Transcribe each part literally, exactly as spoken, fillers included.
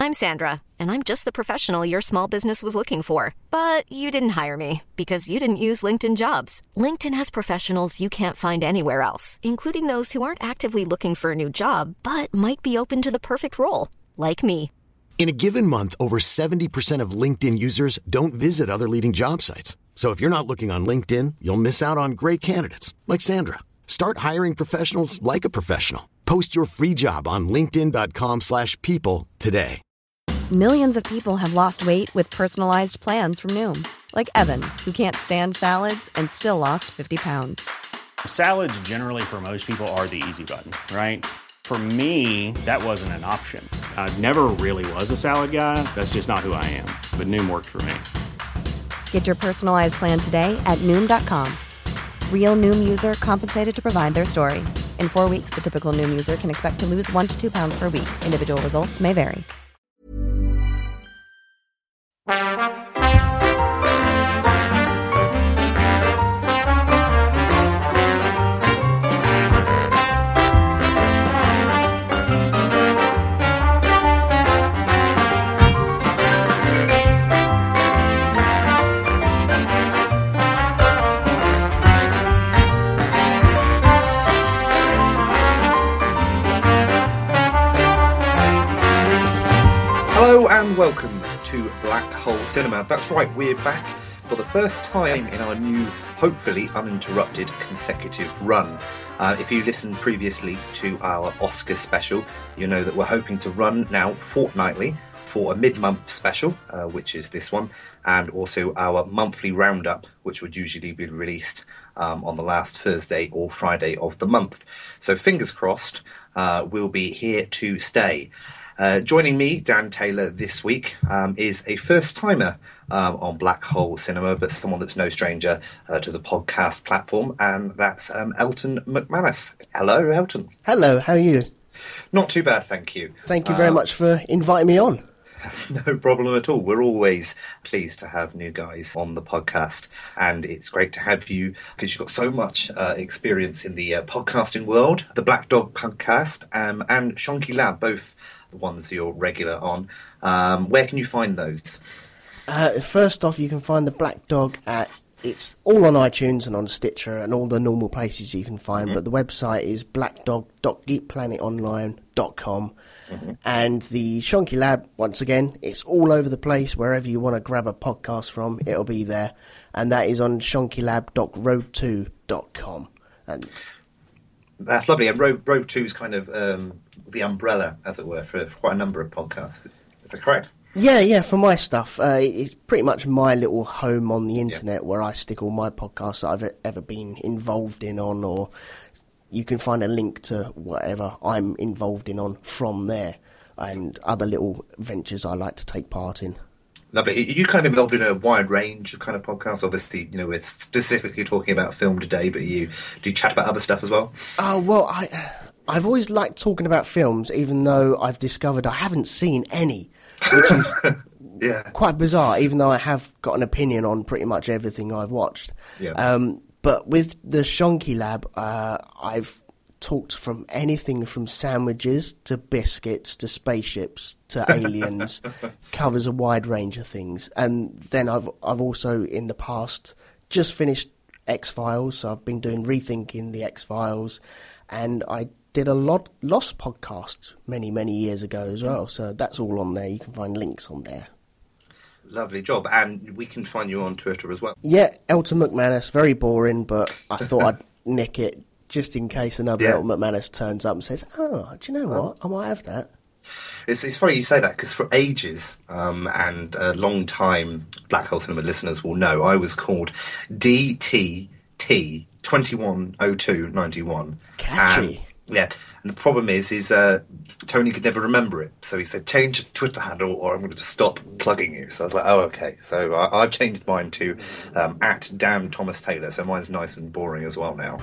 I'm Sandra, and I'm just the professional your small business was looking for. But you didn't hire me because you didn't use LinkedIn Jobs. LinkedIn has professionals you can't find anywhere else, including those who aren't actively looking for a new job, but might be open to the perfect role, like me. In a given month, over seventy percent of LinkedIn users don't visit other leading job sites. So if you're not looking on LinkedIn, you'll miss out on great candidates like Sandra. Start hiring professionals like a professional. Post your free job on linkedin dot com slash people today. Millions of people have lost weight with personalized plans from Noom. Like Evan, who can't stand salads and still lost fifty pounds. Salads generally for most people are the easy button, right? For me, that wasn't an option. I never really was a salad guy. That's just not who I am. But Noom worked for me. Get your personalized plan today at Noom dot com. Real Noom user compensated to provide their story. In four weeks, the typical Noom user can expect to lose one to two pounds per week. Individual results may vary. Hello and welcome to Black Hole Cinema. That's right, we're back for the first time in our new, hopefully uninterrupted consecutive run. Uh, if you listened previously to our Oscar special, you know that we're hoping to run now fortnightly for a mid-month special, uh, which is this one, and also our monthly roundup, which would usually be released um, on the last Thursday or Friday of the month. So fingers crossed, uh, we'll be here to stay. Uh, joining me, Dan Taylor, this week um, is a first-timer um, on Black Hole Cinema, but someone that's no stranger uh, to the podcast platform, and that's um, Elton McManus. Hello, Elton. Hello, how are you? Not too bad, thank you. Thank you very uh, much for inviting me on. No problem at all. We're always pleased to have new guys on the podcast, and it's great to have you because you've got so much uh, experience in the uh, podcasting world. The Black Dog podcast um, and Shonky Lab, both the ones you're regular on. Um, where can you find those? Uh, first off, you can find the Black Dog at, it's all on iTunes and on Stitcher and all the normal places you can find, mm-hmm. but the website is black dog dot geek planet online dot com. Mm-hmm. And the Shonky Lab, once again, it's all over the place. Wherever you want to grab a podcast from, it'll be there. And that is on shonky lab dot road two dot com. And that's lovely. And Road, Road two is kind of um, the umbrella, as it were, for quite a number of podcasts. Is that correct? Yeah, yeah, for my stuff. Uh, it's pretty much my little home on the internet yeah. where I stick all my podcasts that I've ever been involved in on, or you can find a link to whatever I'm involved in on from there, and other little ventures I like to take part in. Lovely. You're kind of involved in a wide range of kind of podcasts. Obviously, you know, we're specifically talking about film today, but you do you chat about other stuff as well? Oh, well, I, I've always liked talking about films, even though I've discovered I haven't seen any, which is yeah. quite bizarre, even though I have got an opinion on pretty much everything I've watched. Yeah. Um, but with the Shonky Lab, uh, I've talked from anything from sandwiches to biscuits to spaceships to aliens, covers a wide range of things. And then I've I've also in the past just finished X-Files, so I've been doing Rethinking the X-Files, and I did a lot Lost podcast many, many years ago as well, so that's all on there. You can find links on there. Lovely job. And we can find you on Twitter as well. Yeah, Elton McManus, very boring, but I thought I'd nick it just in case another yeah. Elton McManus turns up and says, oh, do you know what? I might have that. It's, it's funny you say that, because for ages, um, and a long time Black Hole Cinema listeners will know, I was called D T T twenty-one oh two ninety-one. Catchy. And, yeah, and the problem is, is uh, Tony could never remember it, so he said, change your Twitter handle or I'm going to just stop plugging you. So I was like, oh, okay. So I, I've changed mine to um, at Dan Thomas Taylor, so mine's nice and boring as well now.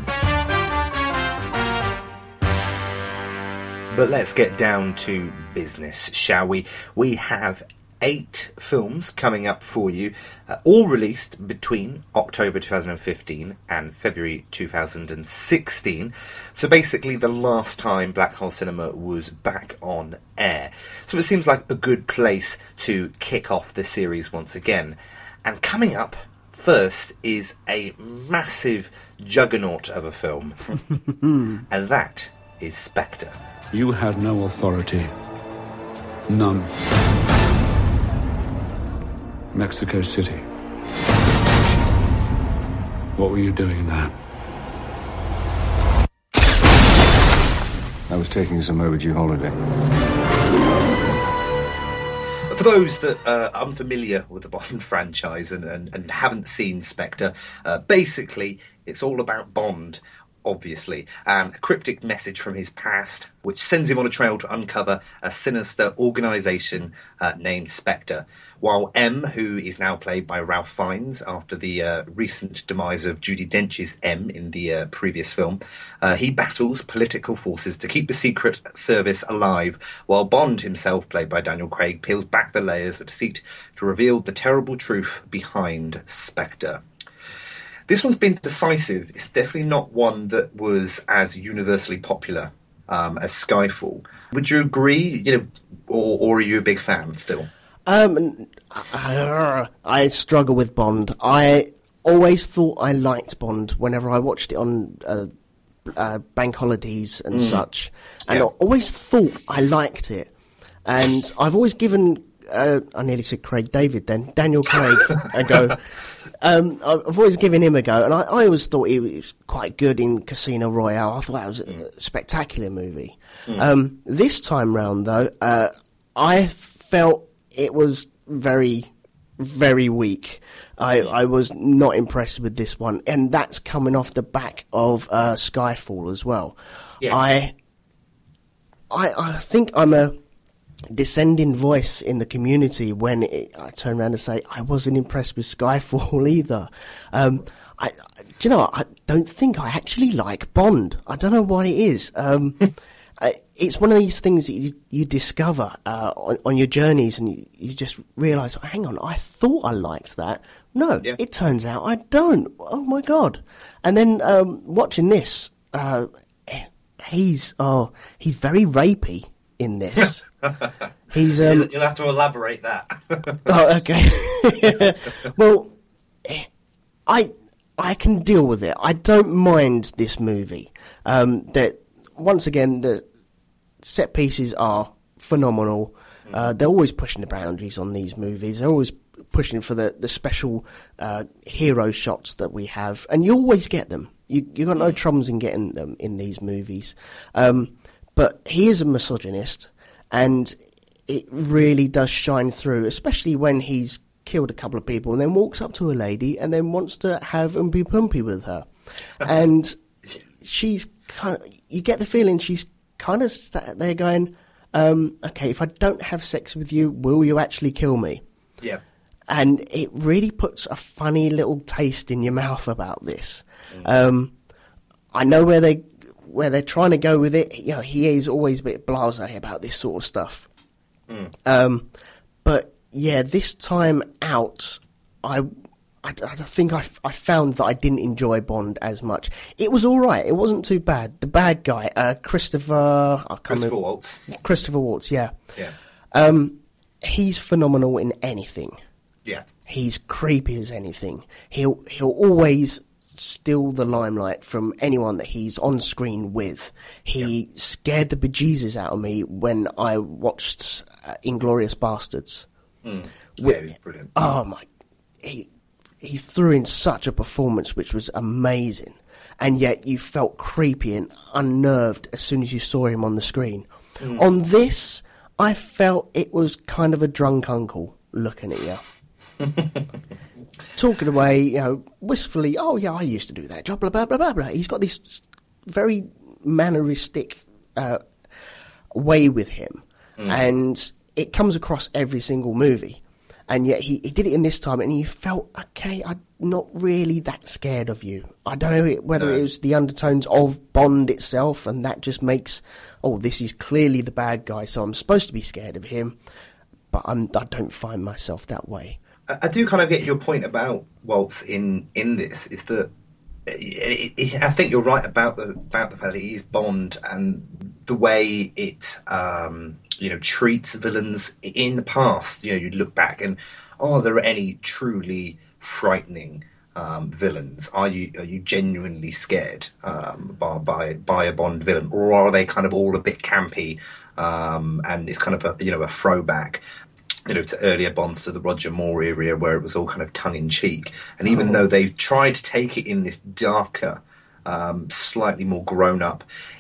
But let's get down to business, shall we? We have eight films coming up for you, uh, all released between October twenty fifteen and February two thousand sixteen. So basically the last time Black Hole Cinema was back on air. So it seems like a good place to kick off the series once again. And coming up first is a massive juggernaut of a film, and that is Spectre. You had no authority. None. Mexico City. What were you doing there? I was taking some overdue holiday. For those that uh, are unfamiliar with the Bond franchise and, and, and haven't seen Spectre, uh, basically it's all about Bond, obviously, and a cryptic message from his past which sends him on a trail to uncover a sinister organisation uh, named Spectre. While M, who is now played by Ralph Fiennes after the uh, recent demise of Judi Dench's M in the uh, previous film, uh, he battles political forces to keep the Secret Service alive, while Bond himself, played by Daniel Craig, peels back the layers of deceit to reveal the terrible truth behind Spectre. This one's been decisive. It's definitely not one that was as universally popular um, as Skyfall. Would you agree? You know, or, or are you a big fan still? Um, I, I struggle with Bond. I always thought I liked Bond whenever I watched it on uh, uh, bank holidays and mm. such, and yeah. I always thought I liked it. And I've always given, uh, I nearly said Craig David then, Daniel Craig a go. Um, I've always given him a go, and I, I always thought he was quite good in Casino Royale. I thought that was a mm. spectacular movie. Mm. Um, this time round, though, uh, I felt it was very, very weak. I, I was not impressed with this one, and that's coming off the back of uh, Skyfall as well. Yeah. I, I, I think I'm a dissenting voice in the community when it, I turn around and say I wasn't impressed with Skyfall either. Um, I, I, do you know, I don't think I actually like Bond. I don't know what it is. Um, I, it's one of these things that you, you discover uh, on, on your journeys, and you, you just realise, oh, hang on, I thought I liked that. No, yeah. It turns out I don't. Oh my God! And then um, watching this, uh, he's oh, he's very rapey in this. He's um, you'll, you'll have to elaborate that. Oh, okay. Well, I I can deal with it. I don't mind this movie. Um, that once again, the set pieces are phenomenal. Mm-hmm. Uh, they're always pushing the boundaries on these movies. They're always pushing for the the special uh, hero shots that we have, and you always get them. You you got no troubles in getting them in these movies. Um, but he is a misogynist. And it really does shine through, especially when he's killed a couple of people and then walks up to a lady and then wants to have umpy pumpy with her. And she's kind of, you get the feeling she's kind of sat there going, um, okay, if I don't have sex with you, will you actually kill me? Yeah. And it really puts a funny little taste in your mouth about this. Mm. Um, I know where they... where they're trying to go with it. You know, he is always a bit blasé about this sort of stuff. Mm. Um, but yeah, this time out, I, I, I think I, I found that I didn't enjoy Bond as much. It was all right. It wasn't too bad. The bad guy, uh, Christopher... I can't Christopher remember, Waltz. Christopher Waltz, yeah. Yeah. Um, he's phenomenal in anything. Yeah. He's creepy as anything. He'll he'll always steal the limelight from anyone that he's on screen with. He yep. scared the bejesus out of me when I watched uh, Inglourious Bastards. Mm. Yeah, he was brilliant. Oh my! He he threw in such a performance which was amazing, and yet you felt creepy and unnerved as soon as you saw him on the screen. Mm. On this, I felt it was kind of a drunk uncle looking at you. Talking away, you know, wistfully, oh yeah, I used to do that job, blah, blah, blah, blah, blah. He's got this very manneristic uh, way with him, mm. and it comes across every single movie. And yet he, he did it in this time, and you felt, okay, I'm not really that scared of you. I don't know whether no. it was the undertones of Bond itself, and that just makes, oh, this is clearly the bad guy, so I'm supposed to be scared of him. but I'm, I don't find myself that way. I, I do kind of get your point about Waltz in, in this, is that it, it, I think you're right about the about the fact that he is Bond and the way it um, you know treats villains in the past. You know, you look back and are there any truly frightening um, villains? Are you are you genuinely scared um, by, by by a Bond villain, or are they kind of all a bit campy um, and it's kind of a you know a throwback? You know, to earlier Bonds, to the Roger Moore era, where it was all kind of tongue-in-cheek. And even oh. though they've tried to take it in this darker, um, slightly more grown-up,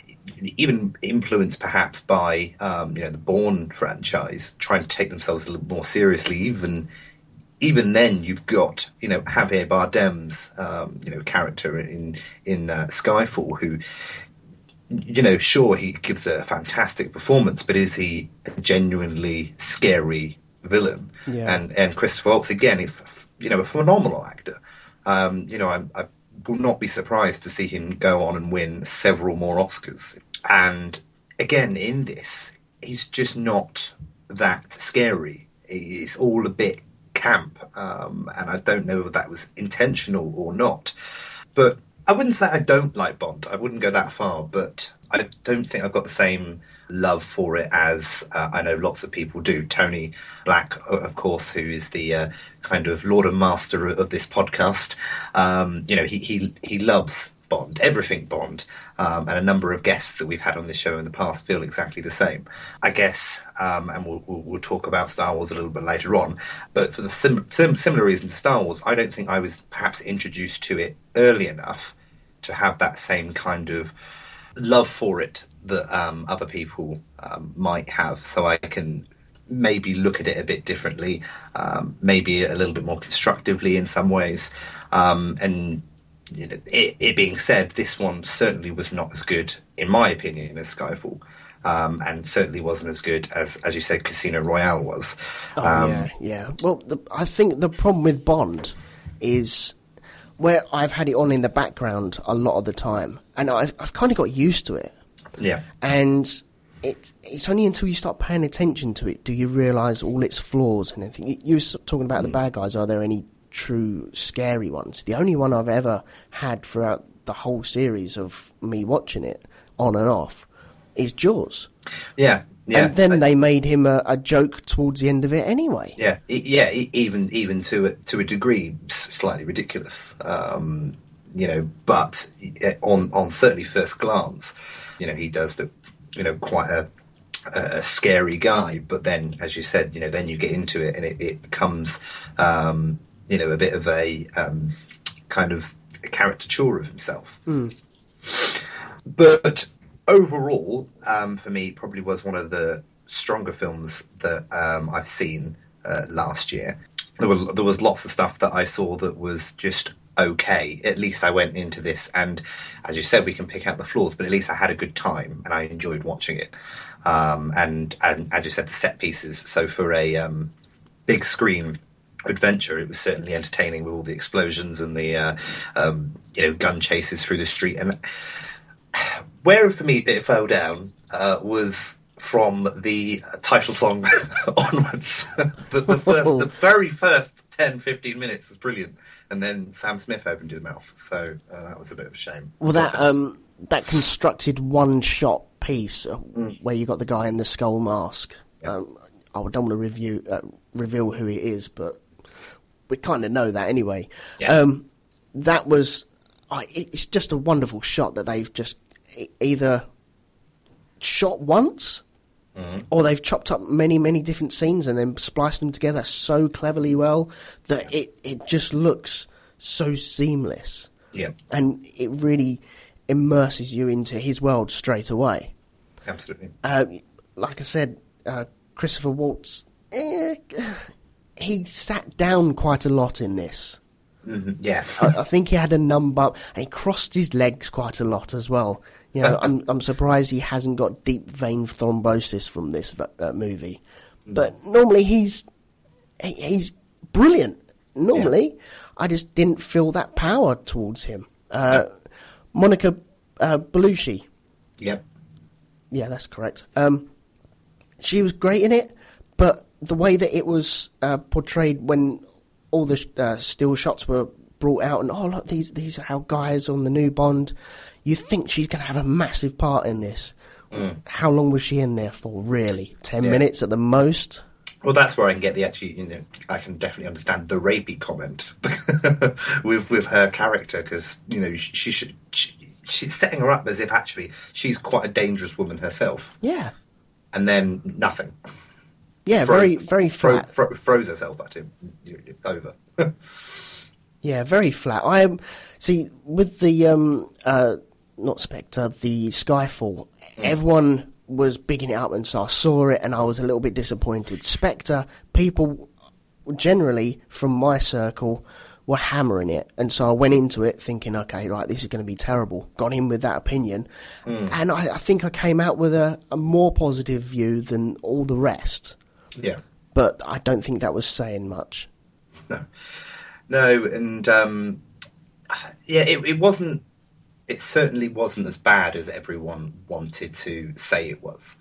even influenced perhaps by, um, you know, the Bourne franchise, trying to take themselves a little more seriously, even even then you've got, you know, Javier Bardem's, um, you know, character in, in uh, Skyfall, who... You know, sure, he gives a fantastic performance, but is he a genuinely scary villain? Yeah. And and Christopher Waltz, again, if, you know, a phenomenal actor. Um, you know, I, I will not be surprised to see him go on and win several more Oscars. And again, in this, he's just not that scary. It's all a bit camp, um, and I don't know if that was intentional or not. But I wouldn't say I don't like Bond. I wouldn't go that far, but I don't think I've got the same love for it as uh, I know lots of people do. Tony Black, of course, who is the uh, kind of lord and master of this podcast, um, you know, he, he he loves Bond, everything Bond, um, and a number of guests that we've had on this show in the past feel exactly the same. I guess, um, and we'll, we'll, we'll talk about Star Wars a little bit later on, but for the sim- sim- similar reason to Star Wars, I don't think I was perhaps introduced to it early enough to have that same kind of love for it that um, other people um, might have. So I can maybe look at it a bit differently, um, maybe a little bit more constructively in some ways. Um, and you know, it, it being said, this one certainly was not as good, in my opinion, as Skyfall. Um, and certainly wasn't as good as, as you said, Casino Royale was. Oh, um, yeah, yeah. Well, the, I think the problem with Bond is where I've had it on in the background a lot of the time, and I've, I've kind of got used to it. Yeah. And it, it's only until you start paying attention to it do you realise all its flaws and everything. You, you were talking about mm. the bad guys. Are there any true scary ones? The only one I've ever had throughout the whole series of me watching it, on and off, is Jaws. Yeah. Yeah, and then I, they made him a, a joke towards the end of it anyway. Yeah, yeah, even even to a, to a degree, slightly ridiculous, um, you know. But on on certainly first glance, you know, he does look, you know, quite a, a scary guy. But then, as you said, you know, then you get into it and it, it becomes, um, you know, a bit of a um, kind of a caricature of himself. Mm. But overall, um, for me, probably was one of the stronger films that um, I've seen uh, last year. There was there was lots of stuff that I saw that was just okay. At least I went into this, and as you said, we can pick out the flaws, but at least I had a good time and I enjoyed watching it. Um, and, and as you said, the set pieces. So for a um, big screen adventure, it was certainly entertaining with all the explosions and the uh, um, you know gun chases through the street. And where for me it fell down uh, was from the title song onwards. the, the first, the very first ten, fifteen minutes was brilliant, and then Sam Smith opened his mouth, so uh, that was a bit of a shame. Well, that um, that constructed one-shot piece uh, mm. where you got the guy in the skull mask. Yep. Um, I don't want to review uh, reveal who he is, but we kind of know that anyway. Yeah. Um, that was, I, it's just a wonderful shot that they've just either shot once mm-hmm. or they've chopped up many, many different scenes and then spliced them together so cleverly well that yeah. it, it just looks so seamless. Yeah. And it really immerses you into his world straight away. Absolutely. Uh, like I said, uh, Christopher Waltz, eh, he sat down quite a lot in this. Mm-hmm. Yeah. I, I think he had a numb bump, and he crossed his legs quite a lot as well. You know, I'm I'm surprised he hasn't got deep vein thrombosis from this uh, movie. Mm. But normally he's he, he's brilliant. Normally, yeah. I just didn't feel that power towards him. Uh, no. Monica uh, Bellucci. Yep. Yeah, that's correct. Um, she was great in it, but the way that it was uh, portrayed when all the uh, still shots were brought out, and oh look, these these are our guys on the new Bond. You think she's going to have a massive part in this? Mm. How long was she in there for? Really, ten yeah. minutes at the most. Well, that's where I can get the actually, you know, I can definitely understand the rapey comment with with her character, because you know she, she should she, she's setting her up as if actually she's quite a dangerous woman herself. Yeah, and then nothing. Yeah, Fro- very very flat. Fro- fro- throws herself at him. It's over. Yeah, very flat. I see with the um, uh, not Spectre, the Skyfall. Mm. Everyone was bigging it up, and so I saw it, and I was a little bit disappointed. Spectre, people generally from my circle were hammering it, and so I went into it thinking, okay, right, this is going to be terrible. Got in with that opinion, mm. and I, I think I came out with a, a more positive view than all the rest. Yeah, but I don't think that was saying much. No, no, and um, yeah, it, it wasn't. It certainly wasn't as bad as everyone wanted to say it was.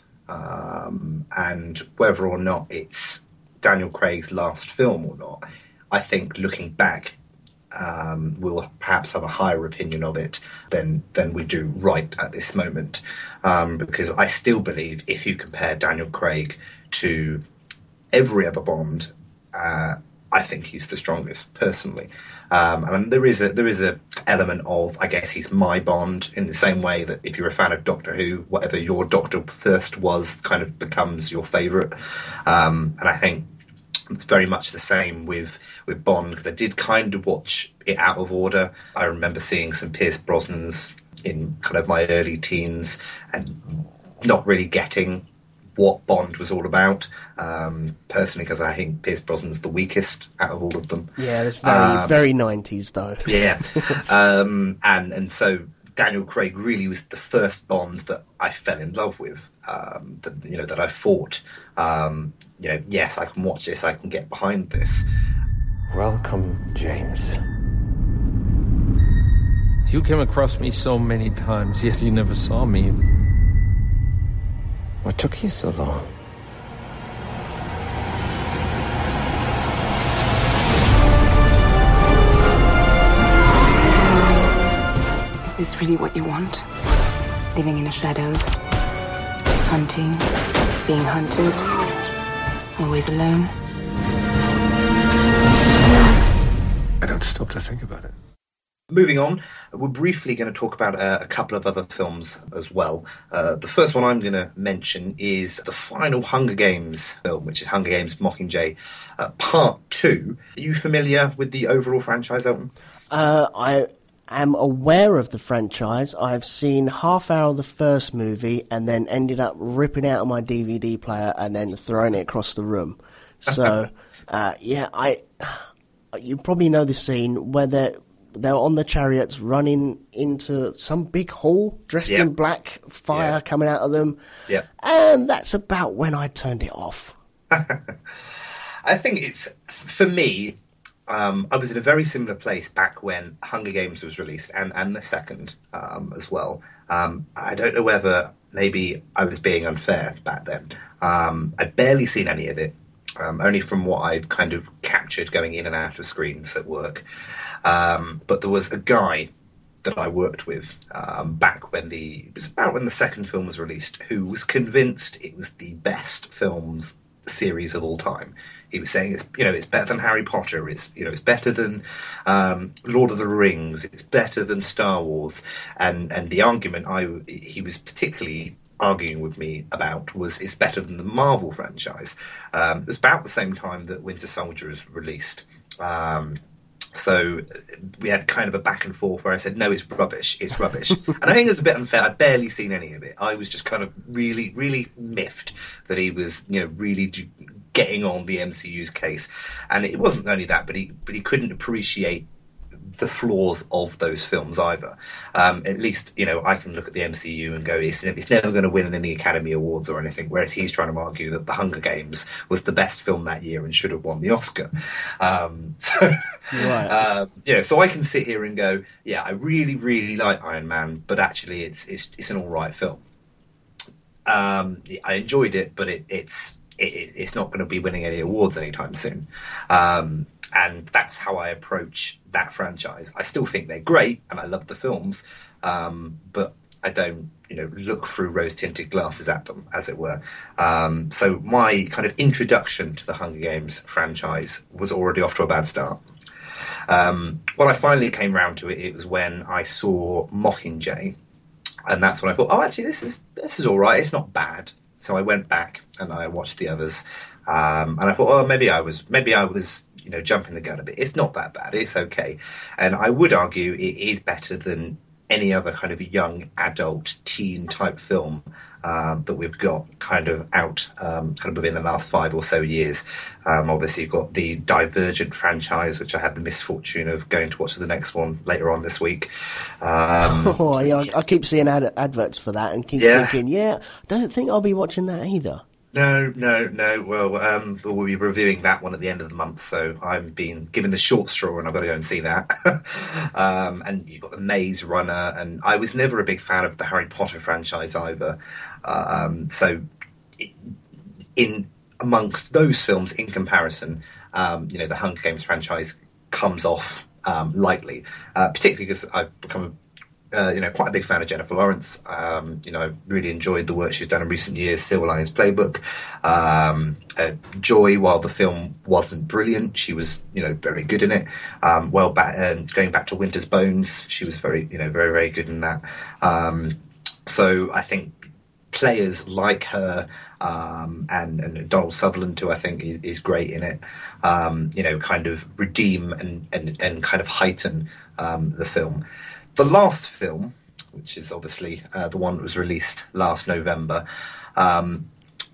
Um, and whether or not it's Daniel Craig's last film or not, I think looking back, um, we'll perhaps have a higher opinion of it than, than we do right at this moment. Um, because I still believe if you compare Daniel Craig to every other Bond, uh, I think he's the strongest, personally. Um, and there is a there is a element of, I guess he's my Bond, in the same way that if you're a fan of Doctor Who, whatever your Doctor first was kind of becomes your favourite. Um, and I think it's very much the same with, with Bond, because I did kind of watch it out of order. I remember seeing some Pierce Brosnans in kind of my early teens and not really getting what Bond was all about, um, personally, because I think Pierce Brosnan's the weakest out of all of them. Yeah, it's very, um, very nineties, though. Yeah. um, and, and so Daniel Craig really was the first Bond that I fell in love with, um, that, you know, that I fought. Um, you know, yes, I can watch this, I can get behind this. Welcome, James. You came across me so many times, yet you never saw me. What took you so long? Is this really what you want? Living in the shadows? Hunting? Being hunted? Always alone? I don't stop to think about it. Moving on, we're briefly going to talk about uh, a couple of other films as well. Uh, the first one I'm going to mention is the final Hunger Games film, which is Hunger Games Mockingjay uh, Part two. Are you familiar with the overall franchise, Elton? Uh, I am aware of the franchise. I've seen half hour of the first movie and then ended up ripping out my D V D player and then throwing it across the room. So, uh, yeah, I you probably know the scene where they're They're on the chariots running into some big hall, dressed yep. in black, fire yep. coming out of them. Yeah, and that's about when I turned it off. I think it's, for me, um, I was in a very similar place back when Hunger Games was released, and, and the second um, as well. Um, I don't know whether maybe I was being unfair back then. Um, I'd barely seen any of it, um, only from what I've kind of captured going in and out of screens at work. Um, but there was a guy that I worked with um, back when the it was about when the second film was released, who was convinced it was the best films series of all time. He was saying it's you know it's better than Harry Potter, it's you know it's better than um, Lord of the Rings, it's better than Star Wars, and and the argument I he was particularly arguing with me about was it's better than the Marvel franchise. Um, it was about the same time that Winter Soldier was released. Um, So we had kind of a back and forth where I said, no, it's rubbish, it's rubbish. And I think it was a bit unfair. I'd barely seen any of it. I was just kind of really, really miffed that he was, you know, really getting on the M C U's case. And it wasn't only that, but he but he couldn't appreciate the flaws of those films either. Um, at least, you know, I can look at the M C U and go, it's, it's never going to win any Academy Awards or anything, whereas he's trying to argue that The Hunger Games was the best film that year and should have won the Oscar. Um, so, right. um, you know, so I can sit here and go, yeah, I really, really like Iron Man, but actually it's it's, it's an all right film. Um, I enjoyed it, but it, it's it, it's not going to be winning any awards anytime soon. Um, and that's how I approach that franchise. I still think they're great, and I love the films, um, but I don't, you know, look through rose-tinted glasses at them, as it were. Um, so my kind of introduction to the Hunger Games franchise was already off to a bad start. Um, when I finally came round to it, it was when I saw Mockingjay, and that's when I thought, oh, actually, this is this is all right. It's not bad. So I went back and I watched the others, um, and I thought, oh, maybe I was maybe I was you know jumping the gun a bit. It's not that bad. It's okay, and I would argue it is better than any other kind of young adult teen type film um, that we've got kind of out um, kind of within the last five or so years. Um, obviously, you've got the Divergent franchise, which I had the misfortune of going to watch the next one later on this week. Um, oh, yeah, I keep seeing ad- adverts for that and keep yeah. thinking, yeah, I don't think I'll be watching that either. No, no, no. Well, um, we'll be reviewing that one at the end of the month, so I've been given the short straw and I've got to go and see that. um, and you've got the Maze Runner, and I was never a big fan of the Harry Potter franchise either. Um, so in amongst those films, in comparison, um, you know, the Hunger Games franchise comes off um, lightly, uh, particularly because I've become a Uh, you know, quite a big fan of Jennifer Lawrence. Um, you know, I've really enjoyed the work she's done in recent years. Silver Linings Playbook, um, uh, Joy. While the film wasn't brilliant, she was, you know, very good in it. Um, well, back um, going back to Winter's Bones, she was very, you know, very, very good in that. Um, so I think players like her um, and, and Donald Sutherland, who I think is, is great in it, um, you know, kind of redeem and and, and kind of heighten um, the film. The last film, which is obviously uh, the one that was released last November, um,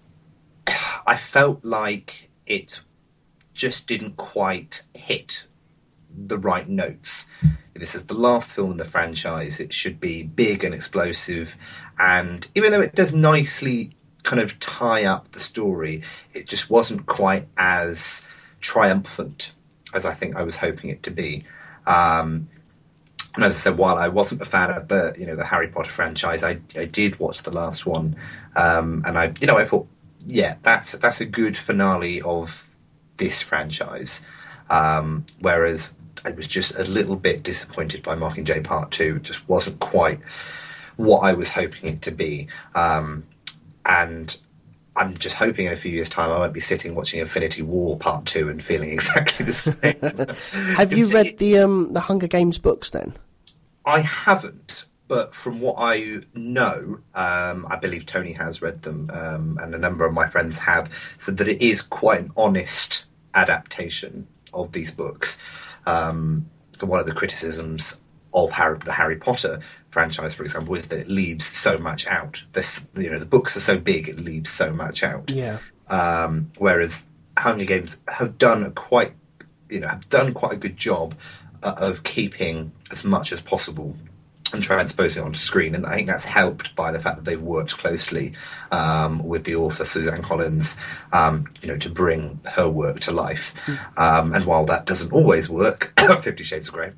I felt like it just didn't quite hit the right notes. This is the last film in the franchise. It should be big and explosive, and even though it does nicely kind of tie up the story, it just wasn't quite as triumphant as I think I was hoping it to be. Um, And as I said, while I wasn't a fan of the, you know, the Harry Potter franchise, I, I did watch the last one, um, and I, you know, I thought, yeah, that's that's a good finale of this franchise. Um, whereas I was just a little bit disappointed by Mockingjay Part Two. It just wasn't quite what I was hoping it to be, um, and I'm just hoping in a few years' time I won't be sitting watching Infinity War Part Two and feeling exactly the same. Have you read the um, the Hunger Games books then? I haven't, but from what I know, um, I believe Tony has read them, um, and a number of my friends have, said that it is quite an honest adaptation of these books. Um, one of the criticisms of Harry, the Harry Potter franchise, for example, is that it leaves so much out. This, you know, the books are so big, it leaves so much out. Yeah. Um, whereas Hunger Games have done a quite, you know, have done quite a good job uh, of keeping as much as possible and transposing it onto screen, and I think that's helped by the fact that they've worked closely um, with the author Suzanne Collins, um, you know, to bring her work to life. Um, and while that doesn't always work, Fifty Shades of Grey,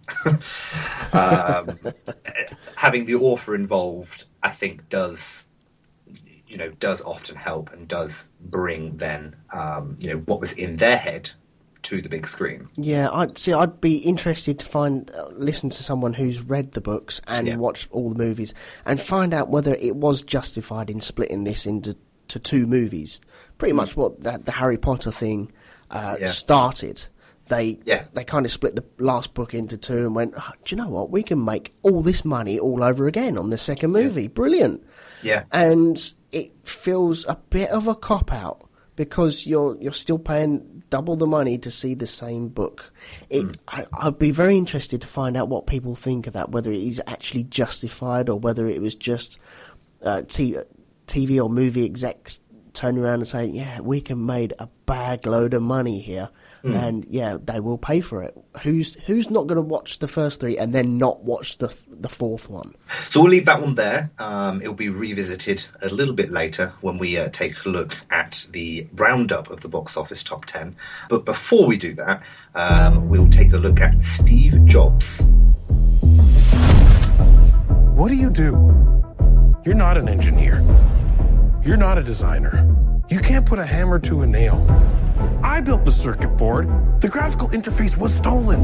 um, having the author involved, I think, does, you know, does often help and does bring then, um, you know, what was in their head to the big screen. Yeah, I'd see. I'd be interested to find, uh, listen to someone who's read the books and yeah. watched all the movies, and find out whether it was justified in splitting this into to two movies. Pretty mm. much what the, the Harry Potter thing uh, yeah. started. They yeah. they kind of split the last book into two and went, oh, do you know what? We can make all this money all over again on the second movie. Yeah. Brilliant. Yeah, and it feels a bit of a cop out because you're you're still paying double the money to see the same book. It, mm. I, I'd be very interested to find out what people think of that, whether it is actually justified or whether it was just uh, t- TV or movie execs turning around and saying, yeah, we can make a bag load of money here. Mm. And, yeah, they will pay for it. Who's who's not going to watch the first three and then not watch the the fourth one? So we'll leave that one there. Um, it'll be revisited a little bit later when we uh, take a look at the roundup of the box office top ten. But before we do that, um, we'll take a look at Steve Jobs. What do you do? You're not an engineer. You're not a designer. You can't put a hammer to a nail. I built the circuit board. The graphical interface was stolen.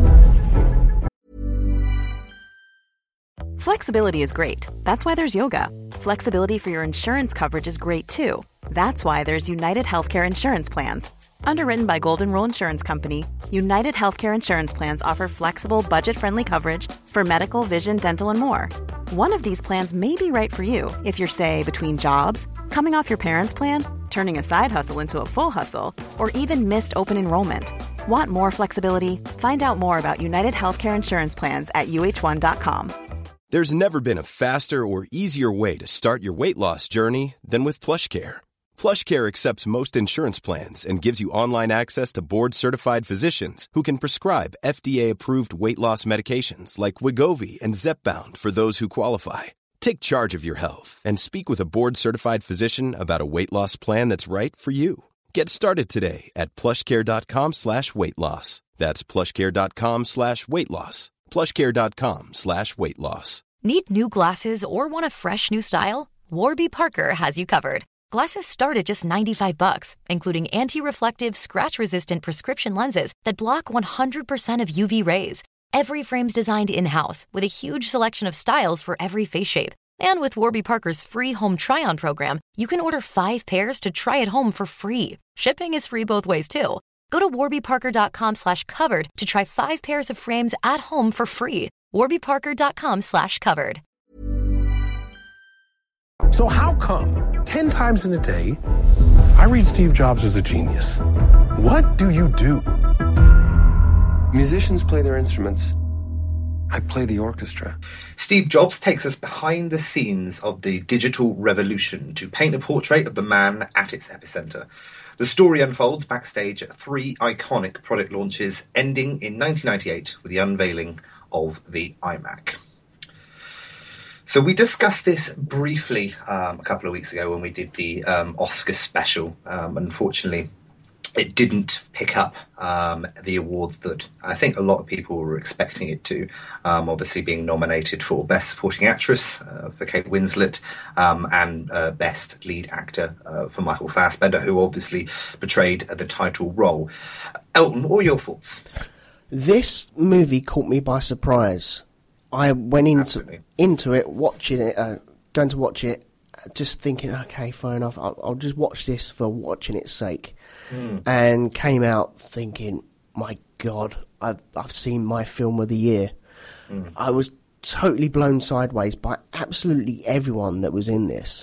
Flexibility is great. That's why there's yoga. Flexibility for your insurance coverage is great too. That's why there's United Healthcare Insurance Plans. Underwritten by Golden Rule Insurance Company, United Healthcare Insurance Plans offer flexible, budget-friendly coverage for medical, vision, dental, and more. One of these plans may be right for you if you're, say, between jobs, coming off your parents' plan, turning a side hustle into a full hustle, or even missed open enrollment. Want more flexibility? Find out more about United Healthcare Insurance Plans at U H one dot com. There's never been a faster or easier way to start your weight loss journey than with PlushCare. PlushCare accepts most insurance plans and gives you online access to board-certified physicians who can prescribe F D A-approved weight loss medications like Wegovy and Zepbound for those who qualify. Take charge of your health and speak with a board-certified physician about a weight loss plan that's right for you. Get started today at plushcare.com slash weight loss. That's plushcare.com slash weight loss. plushcare.com slash weight loss. Need new glasses or want a fresh new style? Warby Parker has you covered. Glasses start at just ninety-five bucks, including anti-reflective, scratch-resistant prescription lenses that block one hundred percent of U V rays. Every frame's designed in-house with a huge selection of styles for every face shape. And with Warby Parker's free home try-on program, you can order five pairs to try at home for free. Shipping is free both ways, too. Go to warbyparker.com slash covered to try five pairs of frames at home for free. warbyparker.com slash covered. So how come ten times in a day I read Steve Jobs as a genius? What do you do? Musicians play their instruments. I play the orchestra. Steve Jobs takes us behind the scenes of the digital revolution to paint a portrait of the man at its epicenter. The story unfolds backstage at three iconic product launches, ending in nineteen ninety-eight with the unveiling of the iMac. So we discussed this briefly um, a couple of weeks ago when we did the um, Oscar special. Um, unfortunately, it didn't pick up um, the awards that I think a lot of people were expecting it to. Um, obviously being nominated for Best Supporting Actress uh, for Kate Winslet um, and uh, Best Lead Actor uh, for Michael Fassbender, who obviously portrayed the title role. Elton, what are your thoughts? This movie caught me by surprise. I went into Absolutely. into it, watching it, uh, going to watch it, just thinking, okay, fair enough, I'll, I'll just watch this for watching its sake. Mm. And came out thinking, my God, I've, I've seen my film of the year. Mm. I was totally blown sideways by absolutely everyone that was in this.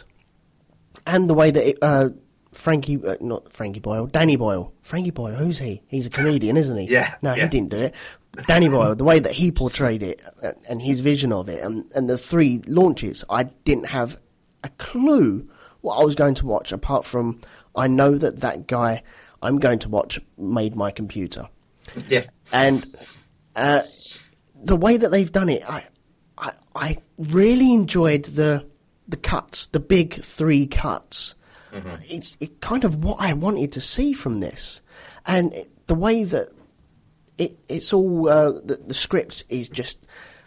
And the way that it, uh, Frankie, uh, not Frankie Boyle, Danny Boyle. Frankie Boyle, who's he? He's a comedian, isn't he? yeah. No, yeah. he didn't do it. Danny Boyle, the way that he portrayed it and his vision of it, and, and the three launches, I didn't have a clue what I was going to watch, apart from I know that that guy I'm going to watch made my computer. Yeah. And uh, the way that they've done it, I, I, I really enjoyed the the cuts, the big three cuts. Mm-hmm. It's it kind of what I wanted to see from this, and it, the way that it it's all uh, the, the script is just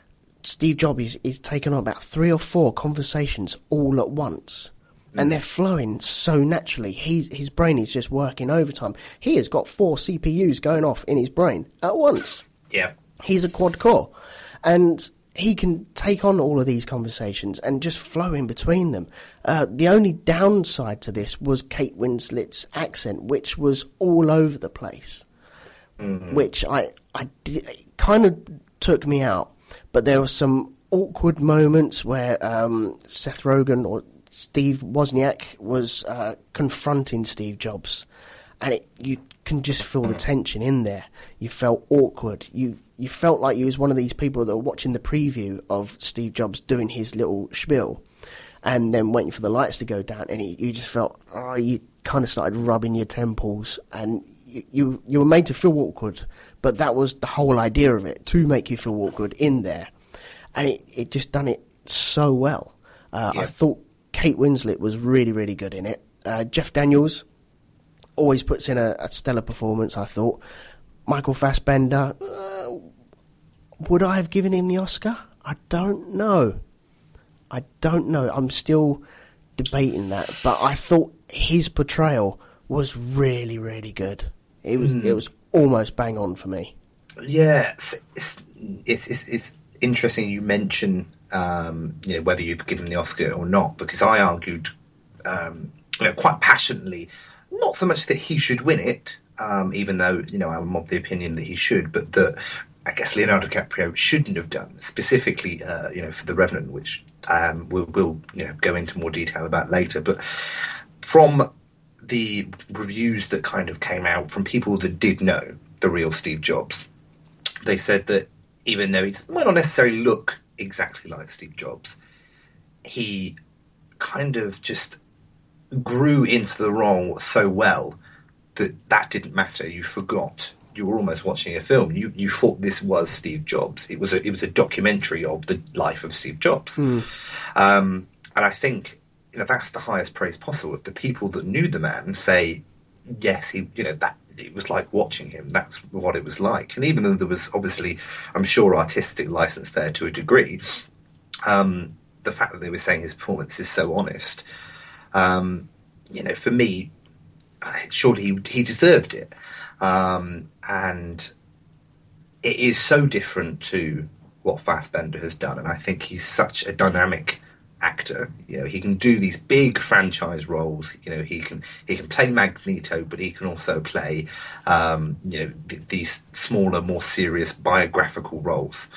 Steve Jobs is, is taking on about three or four conversations all at once, mm-hmm. and they're flowing so naturally. He his brain is just working overtime. He has got four C P Us going off in his brain at once. Yeah, he's a quad core, and he can take on all of these conversations and just flow in between them. Uh, the only downside to this was Kate Winslet's accent, which was all over the place, mm-hmm. which I, I did, kind of took me out. But there were some awkward moments where um, Seth Rogen or Steve Wozniak was uh, confronting Steve Jobs, and it, you can just feel the tension in there. You felt awkward. You you felt like you was one of these people that were watching the preview of Steve Jobs doing his little spiel, and then waiting for the lights to go down, and he, you just felt, oh, you kind of started rubbing your temples, and you, you you were made to feel awkward, but that was the whole idea of it, to make you feel awkward in there, and it, it just done it so well. Uh, yeah. I thought Kate Winslet was really, really good in it. Uh, Jeff Daniels always puts in a, a stellar performance, I thought. Michael Fassbender, uh, would I have given him the Oscar? I don't know. I don't know. I'm still debating that. But I thought his portrayal was really, really good. It was Mm. it was almost bang on for me. Yeah, it's it's it's, it's, it's interesting you mention um, you know whether you've given the Oscar or not, because I argued um, you know quite passionately, not so much that he should win it, um, even though you know I'm of the opinion that he should, but that I guess Leonardo DiCaprio shouldn't have done, specifically uh, you know for The Revenant, which um, we'll, we'll you know go into more detail about later. But from the reviews that kind of came out from people that did know the real Steve Jobs, they said that even though he might not necessarily look exactly like Steve Jobs, he kind of just grew into the role so well that that didn't matter. You forgot. You were almost watching a film. You you thought this was Steve Jobs. It was a, it was a documentary of the life of Steve Jobs. Mm. Um, and I think you know that's the highest praise possible. If the people that knew the man say, yes, he, you know, that it was like watching him. That's what it was like. And even though there was obviously, I'm sure, artistic license there to a degree, um, the fact that they were saying his performance is so honest, um, you know, for me, surely he, he deserved it. Um, and it is so different to what Fassbender has done. And I think he's such a dynamic actor. You know, he can do these big franchise roles. You know, he can he can play Magneto, but he can also play um, you know th- these smaller, more serious biographical roles.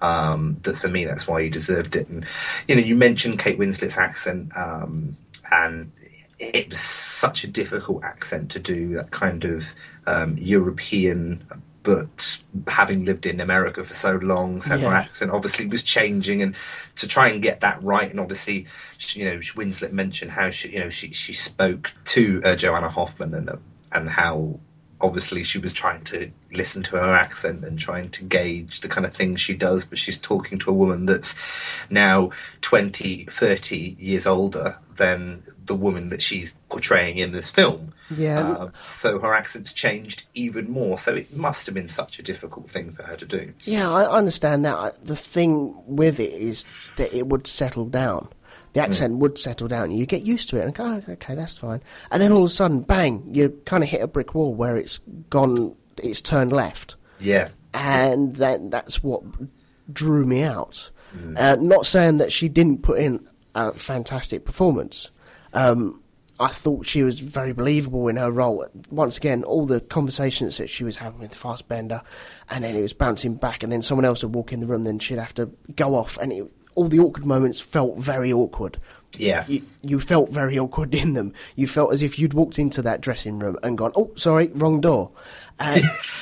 Um, that for me, that's why he deserved it. And you know, you mentioned Kate Winslet's accent, um, and it was such a difficult accent to do. That kind of um, European. But having lived in America for so long, so Yeah. her accent obviously was changing, and to try and get that right, and obviously, you know, Winslet mentioned how she, you know, she she spoke to uh, Joanna Hoffman, and uh, and how obviously she was trying to listen to her accent and trying to gauge the kind of things she does, but she's talking to a woman that's now twenty, thirty years older than the woman that she's portraying in this film. Yeah. Uh, so her accent's changed even more. So it must have been such a difficult thing for her to do. Yeah, I understand that. I- The thing with it is that it would settle down. The accent Mm. would settle down. You get used to it and go, oh, okay, that's fine. And then all of a sudden, bang, you kind of hit a brick wall where it's gone, it's turned left. Yeah. And that that's what drew me out. Uh, not saying that she didn't put in a fantastic performance. Um, I thought she was very believable in her role. Once again, all the conversations that she was having with Fassbender, and then it was bouncing back, and then someone else would walk in the room, then she'd have to go off, and it, all the awkward moments felt very awkward. Yeah. You, you felt very awkward in them. You felt as if you'd walked into that dressing room and gone, oh, sorry, wrong door. And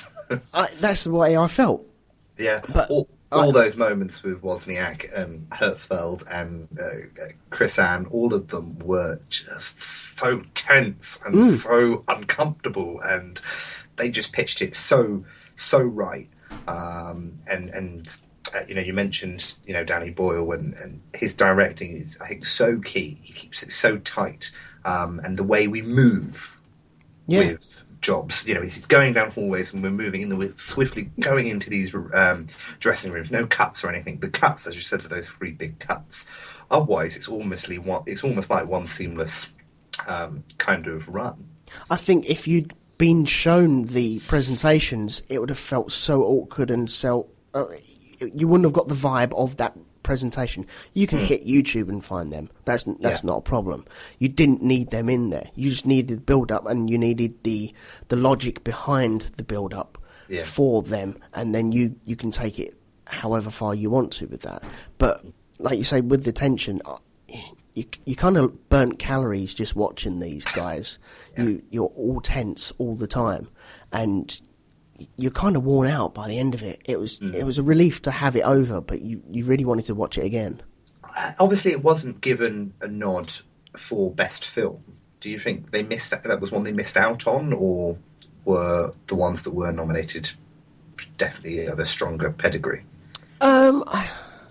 I, that's the way I felt. Yeah, But all, all I- those moments with Wozniak and Hertzfeld and uh, uh, Chris Ann, all of them were just so tense and Mm. so uncomfortable, and they just pitched it so so right. Um, and and uh, you know, you mentioned you know Danny Boyle, and, and his directing is, I think, so key. He keeps it so tight, um, and the way we move Yeah. with Jobs, you know, he's going down hallways and we're moving in the we're swiftly going into these um, dressing rooms, no cuts or anything. The cuts, as you said, are those three big cuts. Otherwise, it's almost one. It's almost like one seamless um, kind of run. I think if you'd been shown the presentations, it would have felt so awkward and so... Uh, you wouldn't have got the vibe of that presentation. You can Mm. hit YouTube and find them. That's that's Yeah. not a problem. You didn't need them in there. You just needed build-up, and you needed the the logic behind the build-up Yeah. for them, and then you, you can take it however far you want to with that. But, like you say, with the tension... uh, You, you kind of burnt calories just watching these guys. You, you're all tense all the time, and you're kind of worn out by the end of it. It was it was a relief to have it over, but you, you really wanted to watch it again. Uh, Obviously, it wasn't given a nod for best film. Do you think they missed that was one they missed out on, or were the ones that were nominated definitely of a stronger pedigree? Um, I,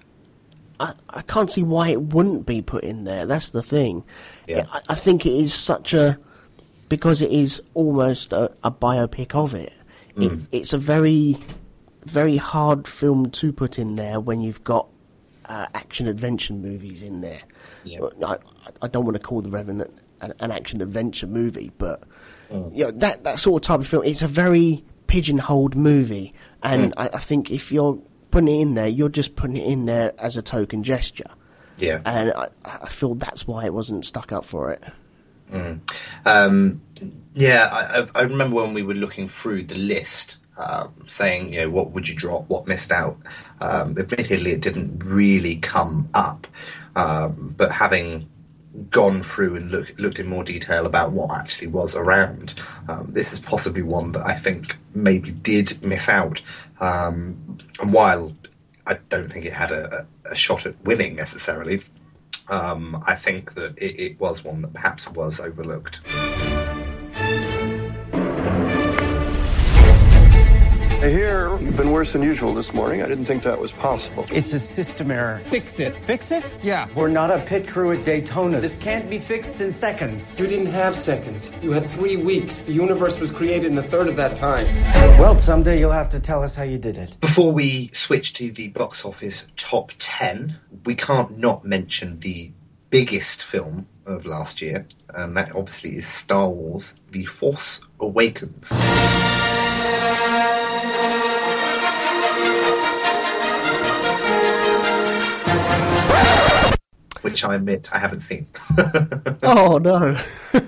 I, I can't see why it wouldn't be put in there. That's the thing. Yeah. I, I think it is such a... Because it is almost a, a biopic of it, it, Mm. it's a very, very hard film to put in there when you've got uh, action-adventure movies in there. Yeah. I, I don't want to call The Revenant an, an action-adventure movie, but Mm. You know, that, that sort of type of film, it's a very pigeonholed movie. And mm. I, I think if you're putting it in there, you're just putting it in there as a token gesture. Yeah. And I, I feel that's why it wasn't stuck up for it. Mm. Um, yeah, I, I remember when we were looking through the list, um, saying, you know, what would you drop, what missed out. Um, admittedly, it didn't really come up. Um, but having gone through and look, looked in more detail about what actually was around, um, this is possibly one that I think maybe did miss out. Um, and while I don't think it had a, a shot at winning necessarily, um, I think that it, it was one that perhaps was overlooked. I hear you've been worse than usual this morning. I didn't think that was possible. It's a system error. Fix it. Fix it? Yeah. We're not a pit crew at Daytona. This can't be fixed in seconds. You didn't have seconds. You had three weeks. The universe was created in a third of that time. Well, someday you'll have to tell us how you did it. Before we switch to the box office top ten, we can't not mention the biggest film of last year, and that obviously is Star Wars: The Force Awakens. Which I admit I haven't seen. Oh, no.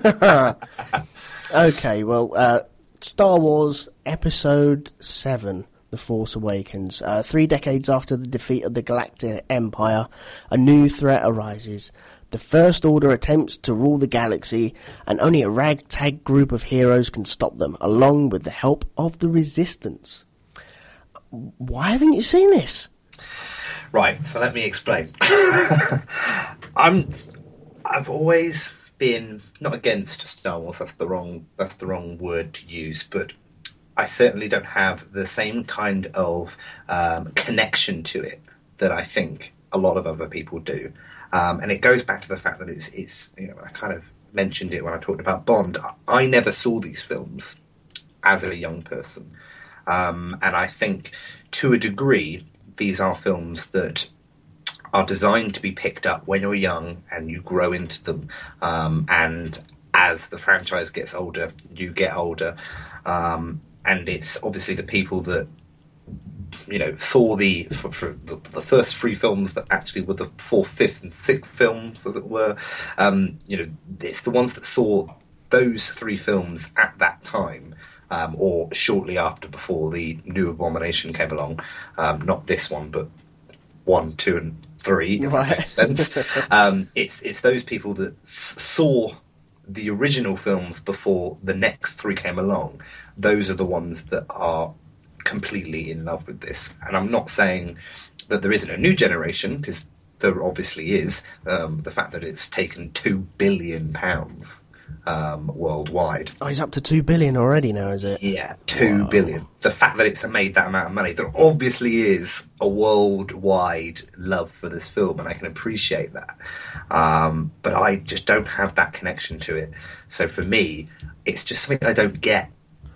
Okay, well, uh, Star Wars Episode seven, The Force Awakens. Uh, three decades after the defeat of the Galactic Empire, a new threat arises. The First Order attempts to rule the galaxy, and only a ragtag group of heroes can stop them, along with the help of the Resistance. Why haven't you seen this? Right, so let me explain. I'm, I've always been not against Star Wars. That's the wrong. That's the wrong word to use. But I certainly don't have the same kind of um, connection to it that I think a lot of other people do. Um, and it goes back to the fact that it's, it's. You know, I kind of mentioned it when I talked about Bond. I never saw these films as a young person, um, and I think to a degree, these are films that are designed to be picked up when you're young and you grow into them. Um, and as the franchise gets older, you get older. Um, and it's obviously the people that, you know, saw the, for, for the, the first three films that actually were the fourth, fifth and sixth films, as it were. Um, you know, it's the ones that saw those three films at that time. Um, or shortly after, before the new Abomination came along. Um, not this one, but one, two, and three, if right. that makes sense. um, it's it's those people that s- saw the original films before the next three came along. Those are the ones that are completely in love with this. And I'm not saying that there isn't a new generation, because there obviously is. Um, the fact that it's taken two billion pounds Um, worldwide. Oh, he's up to two billion already now, is it? Yeah, two wow. billion. The fact that it's made that amount of money, there obviously is a worldwide love for this film, and I can appreciate that. Um, but I just don't have that connection to it. So for me, it's just something I don't get.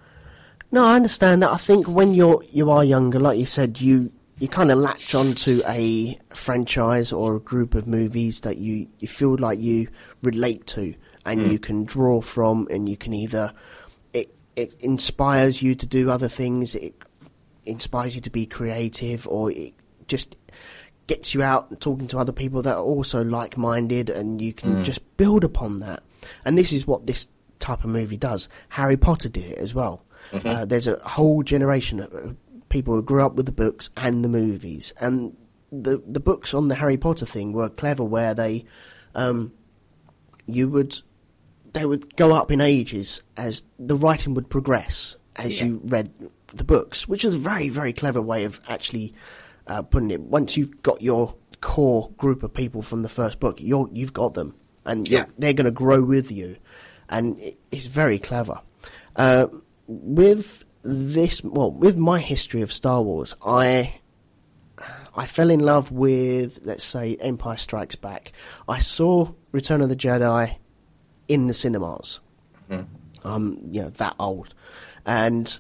No, I understand that. I think when you're you are younger, like you said, you you kind of latch onto a franchise or a group of movies that you, you feel like you relate to. And mm. you can draw from, and you can either it it inspires you to do other things, it inspires you to be creative, or it just gets you out and talking to other people that are also like-minded, and you can mm. just build upon that. And this is what this type of movie does. Harry Potter did it as well. Mm-hmm. Uh, there's a whole generation of people who grew up with the books and the movies, and the the books on the Harry Potter thing were clever, where they um, you would. They would go up in ages as the writing would progress as yeah. you read the books, which is a very, very clever way of actually uh, putting it. Once you've got your core group of people from the first book, you're, you've got them, and yeah. they're going to grow with you, and it, it's very clever. Uh, with this, well, with my history of Star Wars, I I fell in love with, let's say, Empire Strikes Back. I saw Return of the Jedi in the cinemas. Mm. Um, you know, that old. And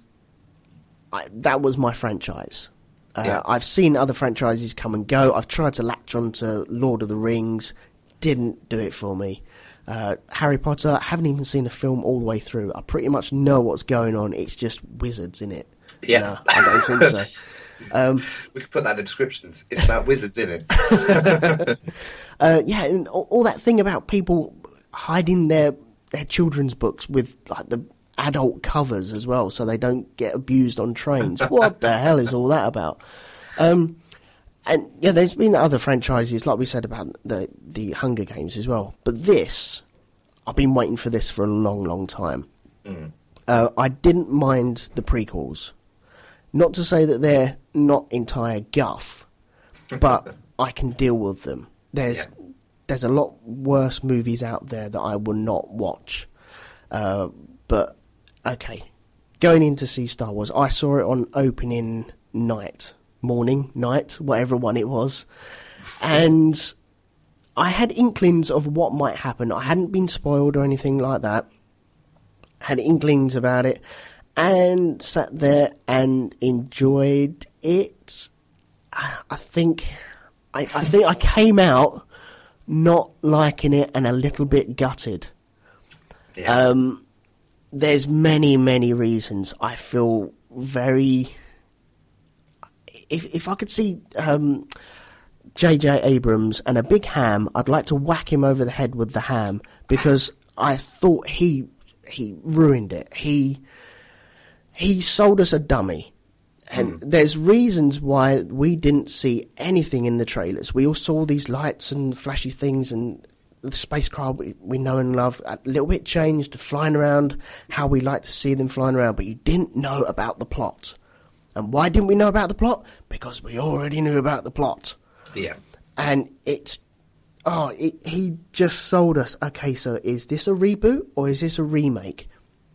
I, that was my franchise. Uh, yeah. I've seen other franchises come and go. I've tried to latch on to Lord of the Rings. Didn't do it for me. Uh, Harry Potter, I haven't even seen the film all the way through. I pretty much know what's going on. It's just wizards in it. Yeah. No, I don't think so. Um, we could put that in the descriptions. It's about wizards in it. uh, yeah, and all, all that thing about people hiding their their children's books with like the adult covers as well, so they don't get abused on trains. What the hell is all that about? Um, and yeah, there's been other franchises, like we said about the the Hunger Games as well. But this, I've been waiting for this for a long, long time. Mm. Uh, I didn't mind the prequels. Not to say that they're not entire guff, but I can deal with them. There's yeah. there's a lot worse movies out there that I will not watch. Uh, but, okay, going in to see Star Wars, I saw it on opening night, morning, night, whatever one it was, and I had inklings of what might happen. I hadn't been spoiled or anything like that. I had inklings about it. And sat there and enjoyed it. I think, I, I think I came out not liking it and a little bit gutted. Yeah. Um, there's many, many reasons. I feel very. If if I could see um, J J Abrams and a big ham, I'd like to whack him over the head with the ham because I thought he he ruined it. He. He sold us a dummy. And mm. there's reasons why we didn't see anything in the trailers. We all saw these lights and flashy things and the spacecraft we, we know and love. A little bit changed, flying around, how we like to see them flying around. But you didn't know about the plot. And why didn't we know about the plot? Because we already knew about the plot. Yeah. And it's... Oh, it, he just sold us, okay, so is this a reboot or is this a remake?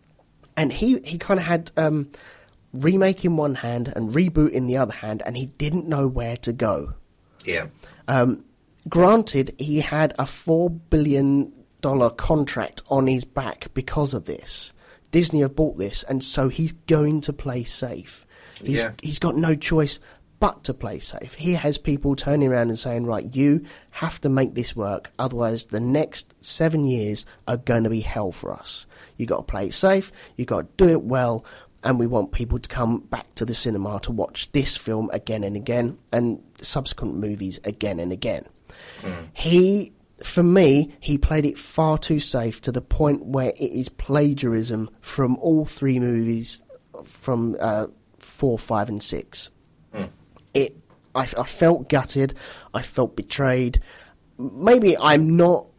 And he, he kind of had um, remake in one hand and reboot in the other hand, and he didn't know where to go. Yeah. Um, granted, he had a four billion dollars contract on his back because of this. Disney have bought this, and so he's going to play safe. He's, yeah. He's got no choice but to play safe. He has people turning around and saying, right, you have to make this work, otherwise the next seven years are going to be hell for us. You got to play it safe, you got to do it well, and we want people to come back to the cinema to watch this film again and again, and subsequent movies again and again. Mm. He, for me, he played it far too safe to the point where it is plagiarism from all three movies, from uh, four, five, and six. Mm. It, I, I felt gutted, I felt betrayed. Maybe I'm not,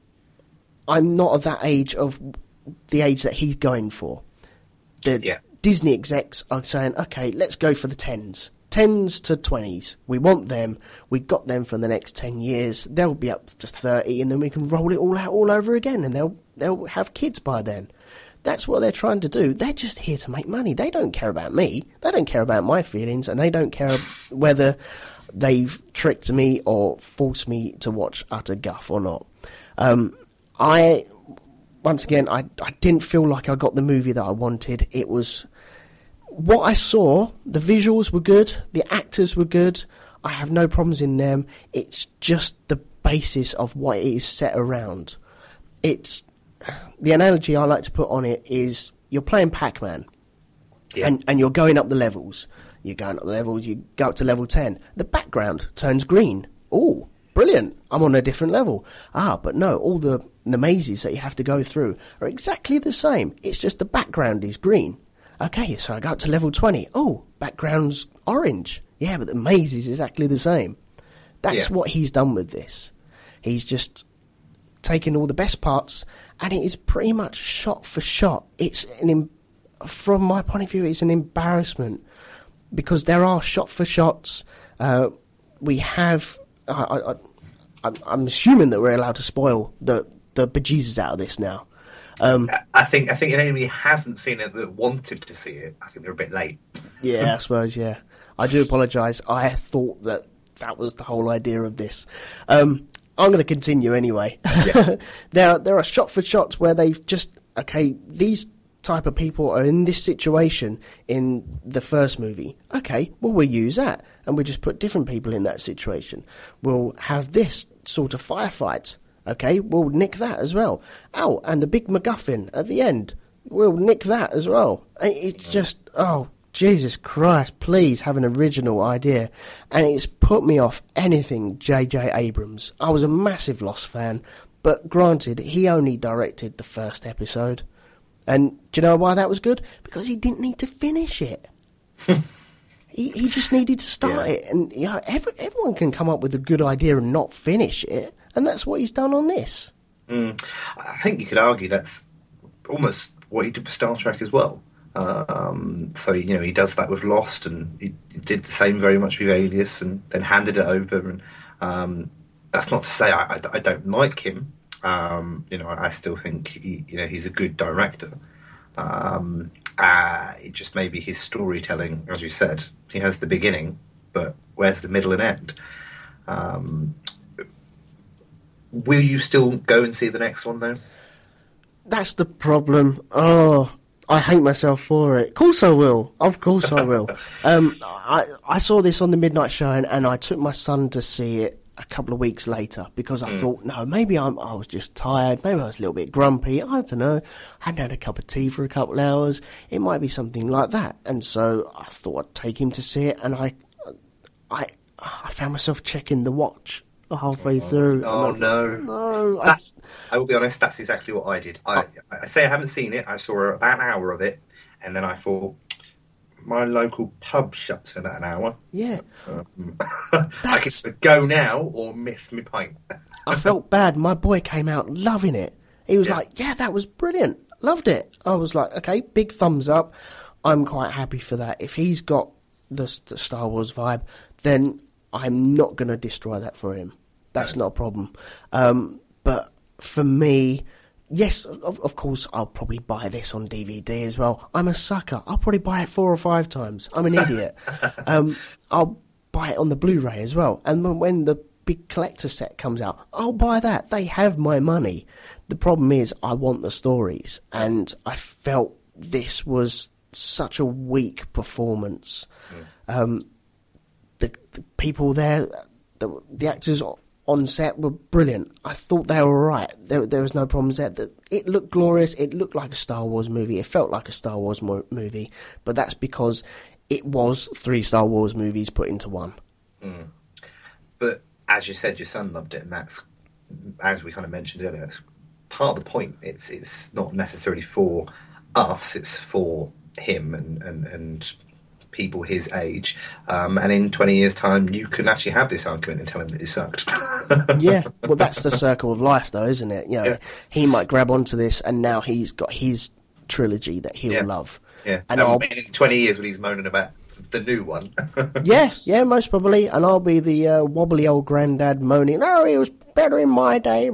I'm not of that age of the age that he's going for. The yeah. Disney execs are saying, okay, let's go for the tens. Tens to twenties. We want them. We got them for the next ten years. They'll be up to thirty, and then we can roll it all out all over again, and they'll they'll have kids by then. That's what they're trying to do. They're just here to make money. They don't care about me. They don't care about my feelings, and they don't care whether they've tricked me or forced me to watch utter guff or not. Um, I... Once again, I, I didn't feel like I got the movie that I wanted. It was... What I saw, the visuals were good, the actors were good, I have no problems in them. It's just the basis of what it is set around. It's... The analogy I like to put on it is you're playing Pac-Man, yeah. and, and you're going up the levels. You're going up the levels, you go up to level ten. The background turns green. Ooh, brilliant, I'm on a different level. Ah, but no, all the, the mazes that you have to go through are exactly the same. It's just the background is green. Okay, so I go up to level twenty. Oh, background's orange. Yeah, but the maze is exactly the same. That's yeah. what he's done with this. He's just taken all the best parts, and it is pretty much shot for shot. It's an, em- from my point of view, it's an embarrassment because there are shot for shots. Uh, we have. I, I, I'm assuming that we're allowed to spoil the the bejesus out of this now. Um, I think I think if anybody hasn't seen it that wanted to see it, I think they're a bit late. Yeah, I suppose. Yeah, I do apologise. I thought that that was the whole idea of this. Um, I'm going to continue anyway. Yeah. there, there are shot for shots where they've just okay. These type of people are in this situation in the first movie. Okay, well we'll use that, and we just put different people in that situation. We'll have this sort of firefight. Okay, we'll nick that as well. Oh, and the big MacGuffin at the end, we'll nick that as well. It's just, oh, Jesus Christ, please have an original idea. And it's put me off anything J J Abrams. I was a massive Lost fan, but granted, he only directed the first episode. And do you know why that was good? Because he didn't need to finish it. he he just needed to start yeah. it. And you know, every, everyone can come up with a good idea and not finish it. And that's what he's done on this. Mm. I think you could argue that's almost what he did with Star Trek as well. Um, so, you know, he does that with Lost, and he did the same very much with Alias, and then handed it over. And um, that's not to say I, I, I don't like him. Um, you know, I, I still think he, you know, he's a good director. Um, uh, it just maybe his storytelling, as you said, he has the beginning, but where's the middle and end? Um, will you still go and see the next one, though? That's the problem. Oh, I hate myself for it. Of course I will. Of course I will. um, I, I saw this on the midnight showing, and I took my son to see it a couple of weeks later because I mm. thought, no, maybe I'm, I was just tired. Maybe I was a little bit grumpy. I don't know. I hadn't had a cup of tea for a couple of hours. It might be something like that. And so I thought I'd take him to see it, and I, I, I found myself checking the watch halfway oh, through. Oh I, no! No, that's. I, I will be honest. That's exactly what I did. I, I say I haven't seen it. I saw about an hour of it, and then I thought my local pub shuts in about an hour. Yeah, um, I could go now or miss my pint. I felt bad. My boy came out loving it. He was yeah. like, "Yeah, that was brilliant. Loved it." I was like, "Okay, big thumbs up. I'm quite happy for that. If he's got the, the Star Wars vibe, then I'm not going to destroy that for him. That's not a problem." Um, but for me, yes, of, of course, I'll probably buy this on D V D as well. I'm a sucker. I'll probably buy it four or five times. I'm an idiot. um, I'll buy it on the Blu-ray as well. And when the big collector set comes out, I'll buy that. They have my money. The problem is I want the stories. And I felt this was such a weak performance. Mm. Um, the, the people there, the, the actors on set were brilliant. I thought they were right. There, there was no problems there. The, it looked glorious. It looked like a Star Wars movie. It felt like a Star Wars mo- movie. But that's because it was three Star Wars movies put into one. Mm. But as you said, your son loved it, and that's, as we kind of mentioned earlier, that's part of the point. It's it's not necessarily for us. It's for him and and, and people his age. Um, and in twenty years' time, you can actually have this argument and tell him that he sucked. Yeah, well, that's the circle of life, though, isn't it? You know, yeah. He might grab onto this, and now he's got his trilogy that he'll yeah. love. Yeah, and um, in twenty years when he's moaning about the new one. yeah, yeah, most probably. And I'll be the uh, wobbly old granddad moaning, "No, he was better in my day."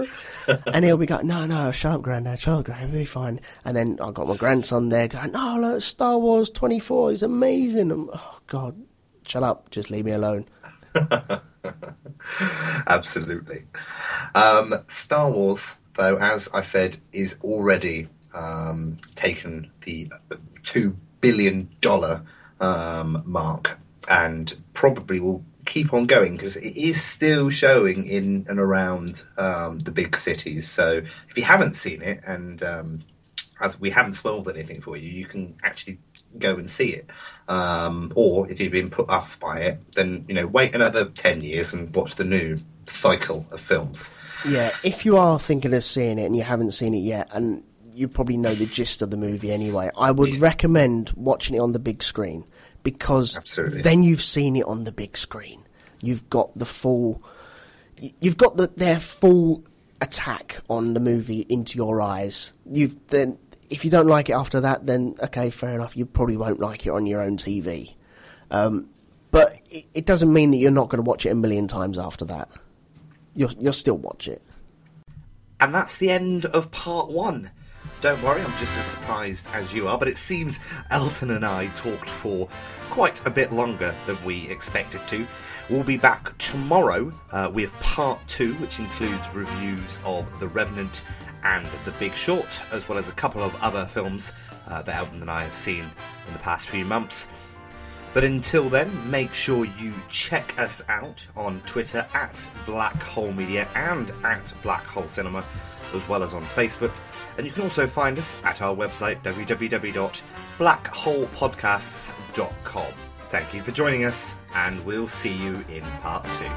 And he'll be going, "No, no, shut up, granddad, shut up, granddad, it'll be fine." And then I've got my grandson there going, "No, look, Star Wars twenty-four is amazing." And, oh, God, shut up, just leave me alone. Absolutely. Um, Star Wars, though, as I said, is already um, taken the two billion dollars um, mark, and probably will keep on going because it is still showing in and around um, the big cities. So if you haven't seen it, and um, as we haven't spoiled anything for you, you can actually go and see it. Um, or if you've been put off by it, then you know wait another ten years and watch the new cycle of films. Yeah, if you are thinking of seeing it and you haven't seen it yet, and you probably know the gist of the movie anyway, I would yeah. recommend watching it on the big screen, because Absolutely. Then you've seen it on the big screen. You've got the full, you've got the, their full attack on the movie into your eyes. You've then, if you don't like it after that, then okay, fair enough. You probably won't like it on your own T V. Um, but it, it doesn't mean that you're not going to watch it a million times after that. You'll you'll still watch it. And that's the end of part one. Don't worry, I'm just as surprised as you are, but it seems Elton and I talked for quite a bit longer than we expected to. We'll be back tomorrow uh, with part two, which includes reviews of The Revenant and The Big Short, as well as a couple of other films uh, that Elton and I have seen in the past few months. But until then, make sure you check us out on Twitter at Black Hole Media and at Black Hole Cinema, as well as on Facebook. And you can also find us at our website, w w w dot black hole podcasts dot com. Thank you for joining us, and we'll see you in part two.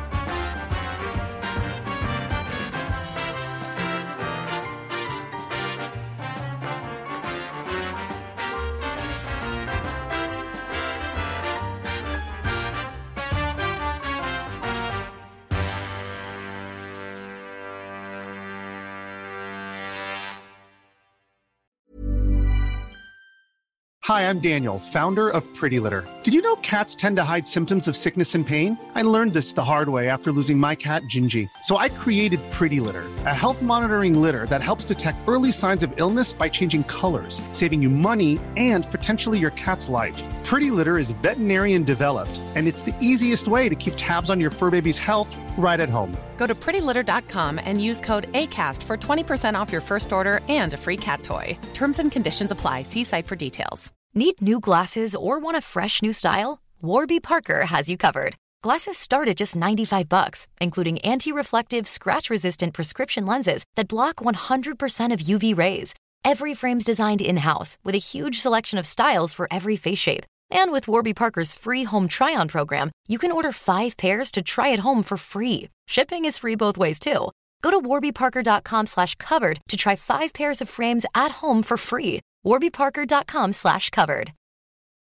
Hi, I'm Daniel, founder of Pretty Litter. Did you know cats tend to hide symptoms of sickness and pain? I learned this the hard way after losing my cat, Gingy. So I created Pretty Litter, a health monitoring litter that helps detect early signs of illness by changing colors, saving you money and potentially your cat's life. Pretty Litter is veterinarian developed, and it's the easiest way to keep tabs on your fur baby's health right at home. Go to pretty litter dot com and use code ACAST for twenty percent off your first order and a free cat toy. Terms and conditions apply. See site for details. Need new glasses or want a fresh new style? Warby Parker has you covered. Glasses start at just ninety-five bucks, including anti-reflective, scratch-resistant prescription lenses that block one hundred percent of U V rays. Every frame's designed in-house with a huge selection of styles for every face shape. And with Warby Parker's free home try-on program, you can order five pairs to try at home for free. Shipping is free both ways, too. Go to warby parker dot com slash covered to try five pairs of frames at home for free. warby parker dot com slash covered.